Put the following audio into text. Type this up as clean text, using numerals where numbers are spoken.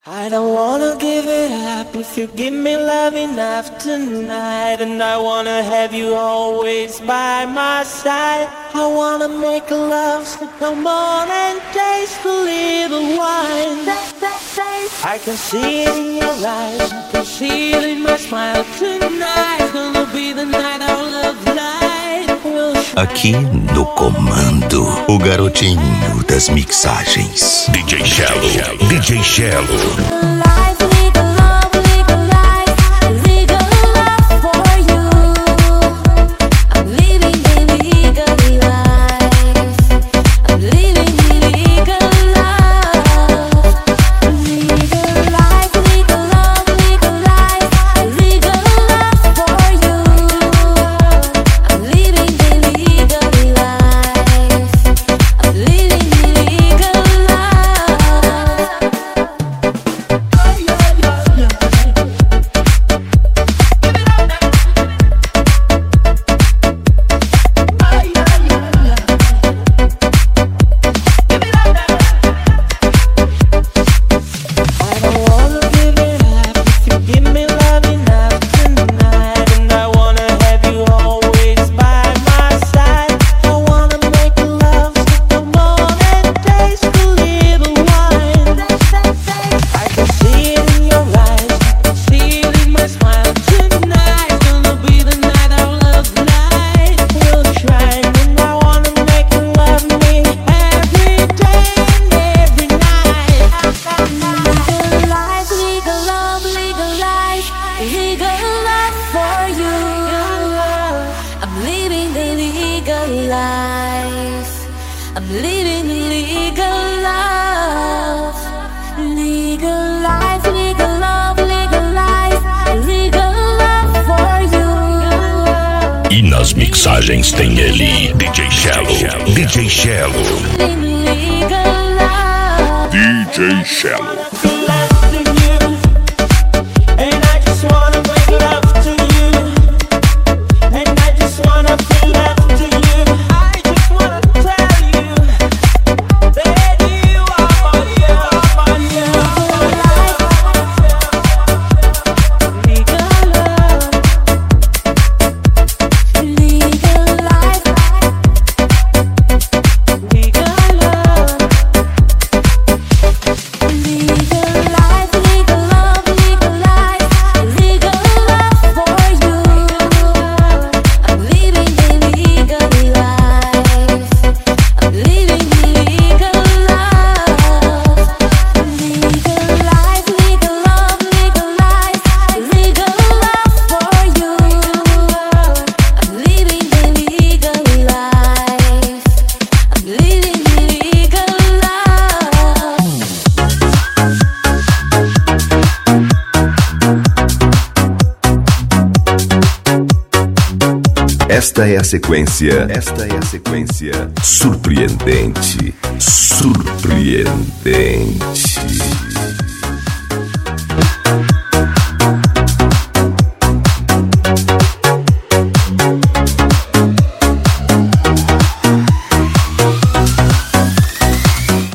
I don't wanna give it up if you give me love enough tonight. And I wanna have you always by my side. I wanna make love so come on and taste a little wine. I can see it in your eyes, I can see it in my smile. Tonight gonna be the night our love light will shine. Aqui no comando, o garotinho das mixagens, DJ Shello, DJ Shello. I'm living the legal life. Legal life, legal love, legal life. Legal love for you. E nas mixagens tem ele, DJ Shello, DJ Shello, DJ Shello. Esta é a sequência surpreendente, surpreendente.